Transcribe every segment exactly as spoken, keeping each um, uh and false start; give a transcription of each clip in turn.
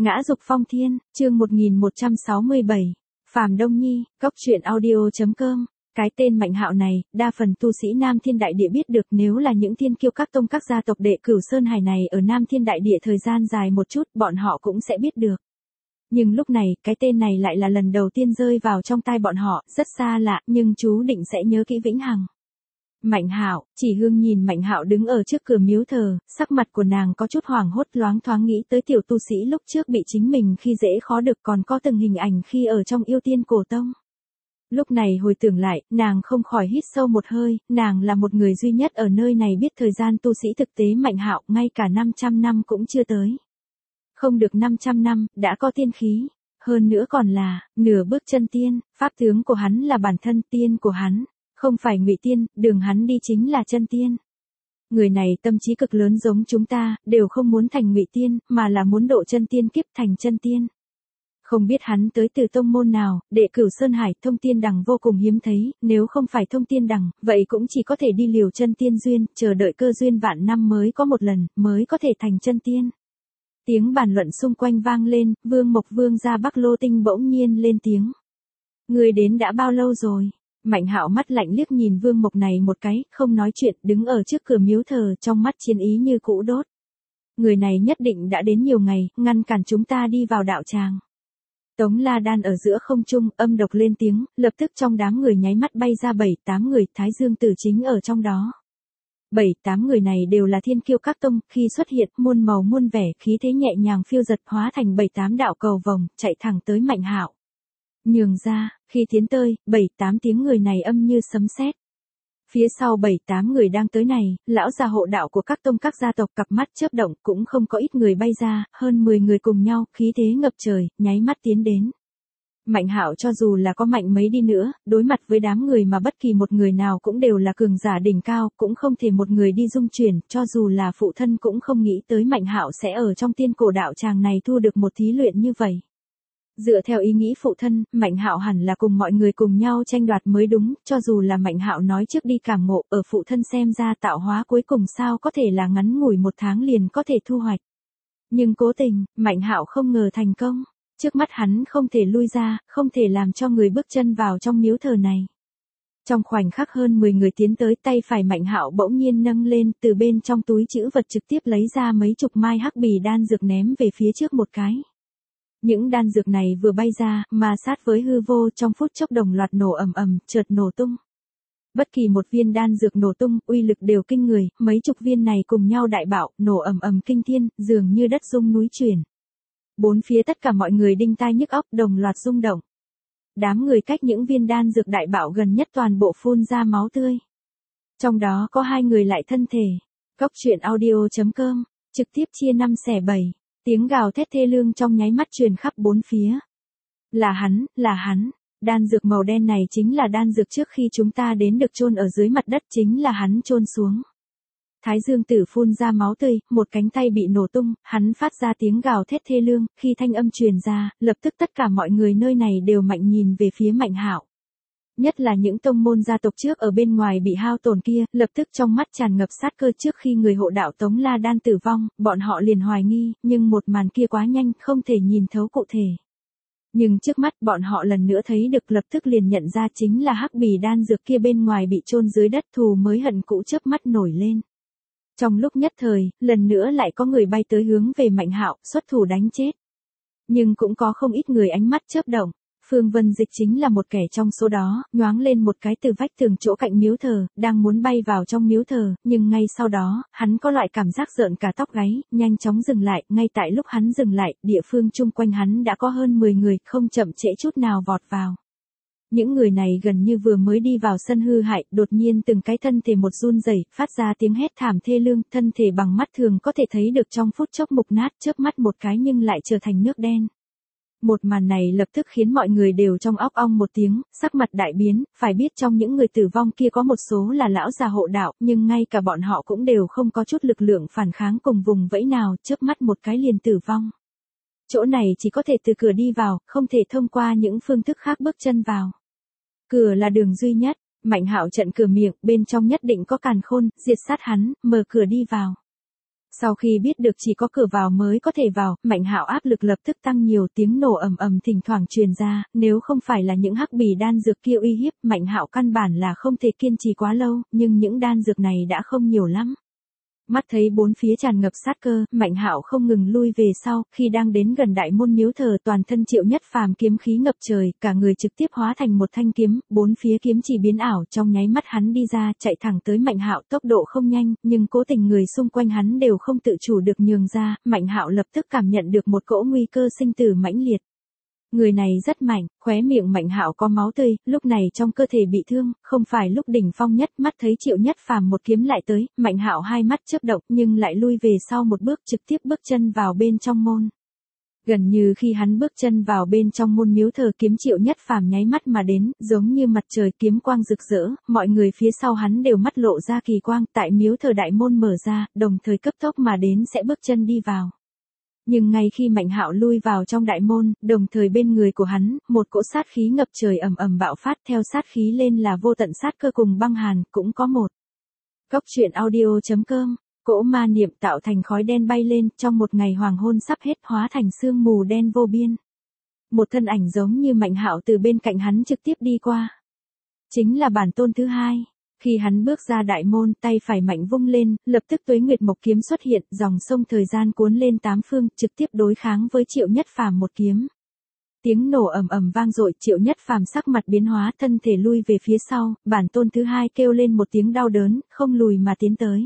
Ngã dục phong thiên, chương một nghìn một trăm sáu mươi bảy. Phàm Đông Nhi, góc truyện audio chấm com. Cái tên Mạnh Hạo này, đa phần tu sĩ Nam Thiên Đại Địa biết được, nếu là những thiên kiêu các tông các gia tộc đệ Cửu Sơn Hải này ở Nam Thiên Đại Địa thời gian dài một chút, bọn họ cũng sẽ biết được. Nhưng lúc này, cái tên này lại là lần đầu tiên rơi vào trong tai bọn họ, rất xa lạ, nhưng chú định sẽ nhớ kỹ vĩnh hằng. Mạnh Hạo, Chỉ Hương nhìn Mạnh Hạo đứng ở trước cửa miếu thờ, sắc mặt của nàng có chút hoảng hốt, loáng thoáng nghĩ tới tiểu tu sĩ lúc trước bị chính mình khi dễ khó được, còn có từng hình ảnh khi ở trong Yêu Tiên Cổ Tông. Lúc này hồi tưởng lại, nàng không khỏi hít sâu một hơi, nàng là một người duy nhất ở nơi này biết thời gian tu sĩ thực tế Mạnh Hạo, ngay cả năm trăm năm cũng chưa tới. Không được năm trăm năm, đã có tiên khí, hơn nữa còn là nửa bước chân tiên, pháp tướng của hắn là bản thân tiên của hắn. Không phải ngụy tiên, đường hắn đi chính là chân tiên. Người này tâm trí cực lớn giống chúng ta, đều không muốn thành ngụy tiên, mà là muốn độ chân tiên kiếp thành chân tiên. Không biết hắn tới từ tông môn nào, đệ Cửu Sơn Hải, thông tiên đằng vô cùng hiếm thấy, nếu không phải thông tiên đằng, vậy cũng chỉ có thể đi liều chân tiên duyên, chờ đợi cơ duyên vạn năm mới có một lần, mới có thể thành chân tiên. Tiếng bàn luận xung quanh vang lên, Vương Mộc Vương gia Bắc Lô Tinh bỗng nhiên lên tiếng. Người đến đã bao lâu rồi? Mạnh Hạo mắt lạnh liếc nhìn Vương Mộc này một cái, không nói chuyện, đứng ở trước cửa miếu thờ, trong mắt chiến ý như cũ đốt. Người này nhất định đã đến nhiều ngày, ngăn cản chúng ta đi vào đạo tràng. Tống La Đan ở giữa không trung, âm độc lên tiếng, lập tức trong đám người nháy mắt bay ra bảy tám người, Thái Dương Tử chính ở trong đó. Bảy tám người này đều là thiên kiêu các tông, khi xuất hiện, muôn màu muôn vẻ, khí thế nhẹ nhàng phiêu giật hóa thành bảy tám đạo cầu vồng, chạy thẳng tới Mạnh Hạo. Nhường ra, khi tiến tới, bảy tám tiếng người này âm như sấm sét. Phía sau bảy tám người đang tới này, lão già hộ đạo của các tông các gia tộc cặp mắt chớp động, cũng không có ít người bay ra, hơn mười người cùng nhau, khí thế ngập trời, nháy mắt tiến đến. Mạnh Hạo cho dù là có mạnh mấy đi nữa, đối mặt với đám người mà bất kỳ một người nào cũng đều là cường giả đỉnh cao, cũng không thể một người đi dung chuyển, cho dù là phụ thân cũng không nghĩ tới Mạnh Hạo sẽ ở trong tiên cổ đạo tràng này thu được một thí luyện như vậy. Dựa theo ý nghĩ phụ thân, Mạnh Hạo hẳn là cùng mọi người cùng nhau tranh đoạt mới đúng, cho dù là Mạnh Hạo nói trước đi cảm ngộ, ở phụ thân xem ra tạo hóa cuối cùng sao có thể là ngắn ngủi một tháng liền có thể thu hoạch. Nhưng cố tình, Mạnh Hạo không ngờ thành công, trước mắt hắn không thể lui ra, không thể làm cho người bước chân vào trong miếu thờ này. Trong khoảnh khắc hơn mười người tiến tới, tay phải Mạnh Hạo bỗng nhiên nâng lên, từ bên trong túi trữ vật trực tiếp lấy ra mấy chục mai hắc bì đan dược ném về phía trước một cái. Những đan dược này vừa bay ra, mà sát với hư vô, trong phút chốc đồng loạt nổ ầm ầm, chợt nổ tung. Bất kỳ một viên đan dược nổ tung, uy lực đều kinh người, mấy chục viên này cùng nhau đại bạo, nổ ầm ầm kinh thiên, dường như đất rung núi chuyển. Bốn phía tất cả mọi người đinh tai nhức óc, đồng loạt rung động. Đám người cách những viên đan dược đại bạo gần nhất toàn bộ phun ra máu tươi. Trong đó có hai người lại thân thể. Góc truyện audio chấm com, trực tiếp chia năm xẻ bảy. Tiếng gào thét thê lương trong nháy mắt truyền khắp bốn phía. Là hắn, là hắn, đan dược màu đen này chính là đan dược trước khi chúng ta đến được chôn ở dưới mặt đất, chính là hắn chôn xuống. Thái Dương Tử phun ra máu tươi, một cánh tay bị nổ tung, hắn phát ra tiếng gào thét thê lương, khi thanh âm truyền ra, lập tức tất cả mọi người nơi này đều mạnh nhìn về phía Mạnh Hạo. Nhất là những tông môn gia tộc trước ở bên ngoài bị hao tổn kia, lập tức trong mắt tràn ngập sát cơ. Trước khi người hộ đạo Tống La Đan tử vong, bọn họ liền hoài nghi, nhưng một màn kia quá nhanh, không thể nhìn thấu cụ thể. Nhưng trước mắt bọn họ lần nữa thấy được, lập tức liền nhận ra chính là hắc bì đan dược kia bên ngoài bị chôn dưới đất, thù mới hận cũ chớp mắt nổi lên. Trong lúc nhất thời, lần nữa lại có người bay tới hướng về Mạnh Hạo, xuất thủ đánh chết. Nhưng cũng có không ít người ánh mắt chớp động. Phương Vân Dịch chính là một kẻ trong số đó, nhoáng lên một cái từ vách tường chỗ cạnh miếu thờ, đang muốn bay vào trong miếu thờ, nhưng ngay sau đó, hắn có loại cảm giác rợn cả tóc gáy, nhanh chóng dừng lại, ngay tại lúc hắn dừng lại, địa phương chung quanh hắn đã có hơn mười người, không chậm trễ chút nào vọt vào. Những người này gần như vừa mới đi vào sân hư hại, đột nhiên từng cái thân thể một run rẩy, phát ra tiếng hét thảm thê lương, thân thể bằng mắt thường có thể thấy được trong phút chốc mục nát, chớp mắt một cái nhưng lại trở thành nước đen. Một màn này lập tức khiến mọi người đều trong óc ong một tiếng, sắc mặt đại biến, phải biết trong những người tử vong kia có một số là lão già hộ đạo, nhưng ngay cả bọn họ cũng đều không có chút lực lượng phản kháng cùng vùng vẫy nào, chớp mắt một cái liền tử vong. Chỗ này chỉ có thể từ cửa đi vào, không thể thông qua những phương thức khác bước chân vào. Cửa là đường duy nhất, Mạnh Hạo chặn cửa miệng, bên trong nhất định có càn khôn, diệt sát hắn, mở cửa đi vào. Sau khi biết được chỉ có cửa vào mới có thể vào, Mạnh Hạo áp lực lập tức tăng nhiều, tiếng nổ ầm ầm thỉnh thoảng truyền ra, nếu không phải là những hắc bì đan dược kia uy hiếp, Mạnh Hạo căn bản là không thể kiên trì quá lâu, nhưng những đan dược này đã không nhiều lắm. Mắt thấy bốn phía tràn ngập sát cơ, Mạnh Hạo không ngừng lui về sau, khi đang đến gần đại môn miếu thờ, toàn thân Triệu Nhất Phàm kiếm khí ngập trời, cả người trực tiếp hóa thành một thanh kiếm, bốn phía kiếm chỉ biến ảo, trong nháy mắt hắn đi ra, chạy thẳng tới Mạnh Hạo, tốc độ không nhanh, nhưng cố tình người xung quanh hắn đều không tự chủ được nhường ra, Mạnh Hạo lập tức cảm nhận được một cỗ nguy cơ sinh tử mãnh liệt. Người này rất mạnh, khóe miệng Mạnh Hạo có máu tươi, lúc này trong cơ thể bị thương, không phải lúc đỉnh phong nhất, mắt thấy Triệu Nhất Phàm một kiếm lại tới, Mạnh Hạo hai mắt chớp động, nhưng lại lui về sau một bước, trực tiếp bước chân vào bên trong môn. Gần như khi hắn bước chân vào bên trong môn miếu thờ, kiếm Triệu Nhất Phàm nháy mắt mà đến, giống như mặt trời, kiếm quang rực rỡ, mọi người phía sau hắn đều mắt lộ ra kỳ quang, tại miếu thờ đại môn mở ra, đồng thời cấp tốc mà đến sẽ bước chân đi vào. Nhưng ngay khi Mạnh Hạo lui vào trong đại môn, đồng thời bên người của hắn, một cỗ sát khí ngập trời ầm ầm bạo phát, theo sát khí lên là vô tận sát cơ cùng băng hàn, cũng có một. Góc truyện audio chấm com, cỗ ma niệm tạo thành khói đen bay lên, trong một ngày hoàng hôn sắp hết hóa thành sương mù đen vô biên. Một thân ảnh giống như Mạnh Hạo từ bên cạnh hắn trực tiếp đi qua. Chính là bản tôn thứ hai. Khi hắn bước ra đại môn, tay phải mạnh vung lên, lập tức Tuế Nguyệt Mộc kiếm xuất hiện, dòng sông thời gian cuốn lên tám phương, trực tiếp đối kháng với Triệu Nhất Phàm một kiếm. Tiếng nổ ầm ầm vang dội, Triệu Nhất Phàm sắc mặt biến hóa, thân thể lui về phía sau, bản tôn thứ hai kêu lên một tiếng đau đớn, không lùi mà tiến tới.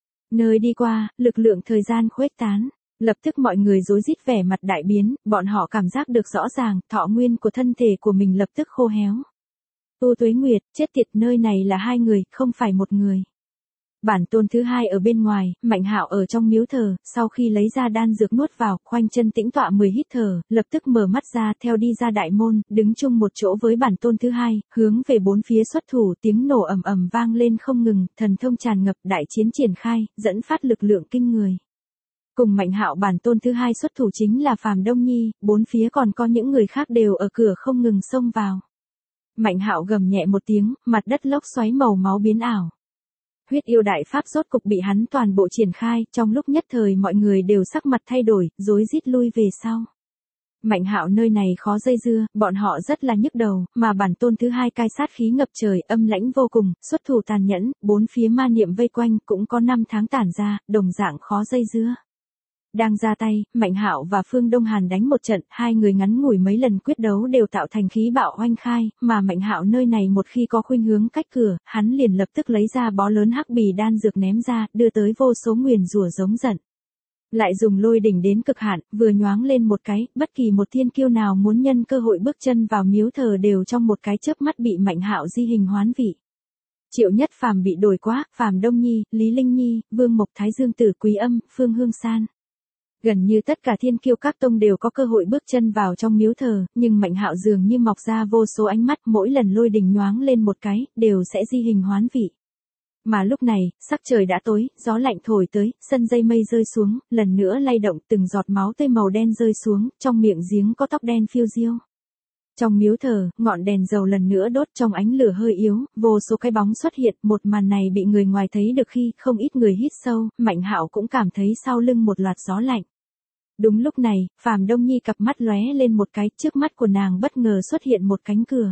Nơi đi qua, lực lượng thời gian khuếch tán. Lập tức mọi người rối rít vẻ mặt đại biến, bọn họ cảm giác được rõ ràng, thọ nguyên của thân thể của mình lập tức khô héo. Tu Tuế Nguyệt, chết tiệt, nơi này là hai người, không phải một người. Bản tôn thứ hai ở bên ngoài, Mạnh Hạo ở trong miếu thờ, sau khi lấy ra đan dược nuốt vào, khoanh chân tĩnh tọa mười hít thở, lập tức mở mắt ra, theo đi ra đại môn, đứng chung một chỗ với bản tôn thứ hai, hướng về bốn phía xuất thủ, tiếng nổ ầm ầm vang lên không ngừng, thần thông tràn ngập, đại chiến triển khai, dẫn phát lực lượng kinh người. Cùng Mạnh Hạo bản tôn thứ hai xuất thủ chính là Phàm Đông Nhi, bốn phía còn có những người khác đều ở cửa không ngừng xông vào. Mạnh Hạo gầm nhẹ một tiếng, mặt đất lốc xoáy màu máu biến ảo. Huyết yêu đại pháp rốt cục bị hắn toàn bộ triển khai, trong lúc nhất thời mọi người đều sắc mặt thay đổi, rối rít lui về sau. Mạnh Hạo nơi này khó dây dưa, bọn họ rất là nhức đầu, mà bản tôn thứ hai cai sát khí ngập trời, âm lãnh vô cùng, xuất thủ tàn nhẫn, bốn phía ma niệm vây quanh, cũng có năm tháng tản ra, đồng dạng khó dây dưa. Đang ra tay, Mạnh Hạo và Phương Đông Hàn đánh một trận, hai người ngắn ngủi mấy lần quyết đấu đều tạo thành khí bạo oanh khai, mà Mạnh Hạo nơi này một khi có khuynh hướng cách cửa, hắn liền lập tức lấy ra bó lớn hắc bì đan dược ném ra, đưa tới vô số nguyền rủa giống giận. Lại dùng lôi đỉnh đến cực hạn, vừa nhoáng lên một cái, bất kỳ một thiên kiêu nào muốn nhân cơ hội bước chân vào miếu thờ đều trong một cái chớp mắt bị Mạnh Hạo di hình hoán vị. Triệu Nhất Phàm bị đổi quá, Phàm Đông Nhi, Lý Linh Nhi, Vương Mộc Thái Dương Tử Quý Âm, Phương Hương San. Gần như tất cả thiên kiêu các tông đều có cơ hội bước chân vào trong miếu thờ, nhưng Mạnh Hạo dường như mọc ra vô số ánh mắt, mỗi lần lôi đình nhoáng lên một cái, đều sẽ di hình hoán vị. Mà lúc này, sắc trời đã tối, gió lạnh thổi tới, sân dây mây rơi xuống, lần nữa lay động, từng giọt máu tươi màu đen rơi xuống, trong miệng giếng có tóc đen phiêu diêu. Trong miếu thờ, ngọn đèn dầu lần nữa đốt trong ánh lửa hơi yếu, vô số cái bóng xuất hiện, một màn này bị người ngoài thấy được khi không ít người hít sâu, Mạnh Hạo cũng cảm thấy sau lưng một loạt gió lạnh. Đúng lúc này, Phàm Đông Nhi cặp mắt lóe lên một cái, trước mắt của nàng bất ngờ xuất hiện một cánh cửa.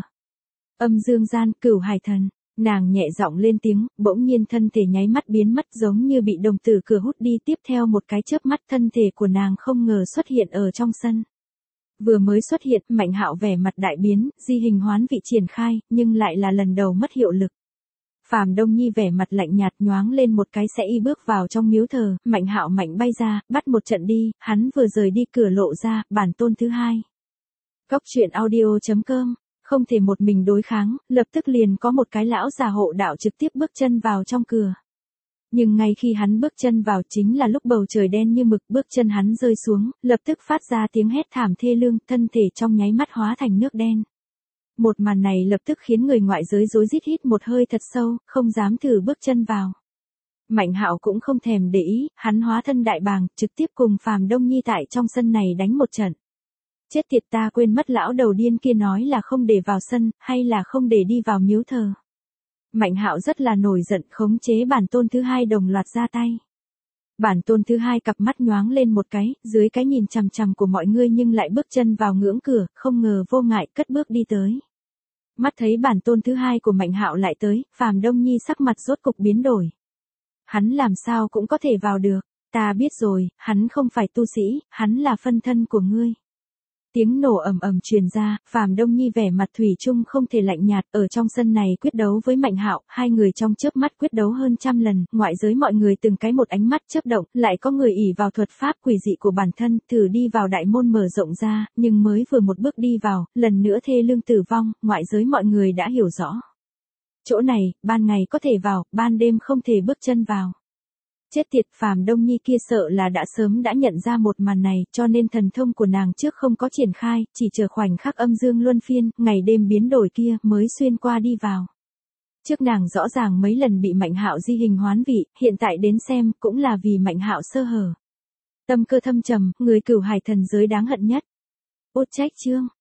Âm dương gian, Cửu Hải Thần, nàng nhẹ giọng lên tiếng, bỗng nhiên thân thể nháy mắt biến mất giống như bị đồng tử cửa hút đi, tiếp theo một cái chớp mắt thân thể của nàng không ngờ xuất hiện ở trong sân. Vừa mới xuất hiện, Mạnh Hạo vẻ mặt đại biến, di hình hoán vị triển khai, nhưng lại là lần đầu mất hiệu lực. Phàm Đông Nhi vẻ mặt lạnh nhạt nhoáng lên một cái sẽ y bước vào trong miếu thờ, Mạnh Hạo mạnh bay ra, bắt một trận đi, hắn vừa rời đi cửa lộ ra, bản tôn thứ hai. Góc truyện audio chấm com, không thể một mình đối kháng, lập tức liền có một cái lão già hộ đạo trực tiếp bước chân vào trong cửa. Nhưng ngay khi hắn bước chân vào chính là lúc bầu trời đen như mực, bước chân hắn rơi xuống, lập tức phát ra tiếng hét thảm thê lương, thân thể trong nháy mắt hóa thành nước đen. Một màn này lập tức khiến người ngoại giới rối rít hít một hơi thật sâu, không dám thử bước chân vào. Mạnh Hạo cũng không thèm để ý, hắn hóa thân đại bàng, trực tiếp cùng Phàm Đông Nhi tại trong sân này đánh một trận. Chết tiệt, ta quên mất lão đầu điên kia nói là không để vào sân, hay là không để đi vào miếu thờ. Mạnh Hạo rất là nổi giận, khống chế bản tôn thứ hai đồng loạt ra tay. Bản tôn thứ hai cặp mắt nhoáng lên một cái, dưới cái nhìn chằm chằm của mọi người nhưng lại bước chân vào ngưỡng cửa, không ngờ vô ngại cất bước đi tới. Mắt thấy bản tôn thứ hai của Mạnh Hạo lại tới, Phàm Đông Nhi sắc mặt rốt cục biến đổi. Hắn làm sao cũng có thể vào được, ta biết rồi, hắn không phải tu sĩ, hắn là phân thân của ngươi. Tiếng nổ ầm ầm truyền ra, Phàm Đông Nhi vẻ mặt thủy chung không thể lạnh nhạt, ở trong sân này quyết đấu với Mạnh Hạo, hai người trong chớp mắt quyết đấu hơn trăm lần, ngoại giới mọi người từng cái một ánh mắt chớp động, lại có người ỷ vào thuật pháp quỷ dị của bản thân, thử đi vào đại môn mở rộng ra, nhưng mới vừa một bước đi vào, lần nữa thê lương tử vong, ngoại giới mọi người đã hiểu rõ. Chỗ này, ban ngày có thể vào, ban đêm không thể bước chân vào. Chết tiệt, Phàm Đông Nhi kia sợ là đã sớm đã nhận ra một màn này, cho nên thần thông của nàng trước không có triển khai, chỉ chờ khoảnh khắc âm dương luân phiên, ngày đêm biến đổi kia mới xuyên qua đi vào. Trước nàng rõ ràng mấy lần bị Mạnh Hạo di hình hoán vị, hiện tại đến xem cũng là vì Mạnh Hạo sơ hở. Tâm cơ thâm trầm, người Cửu Hải thần giới đáng hận nhất. Út trách chương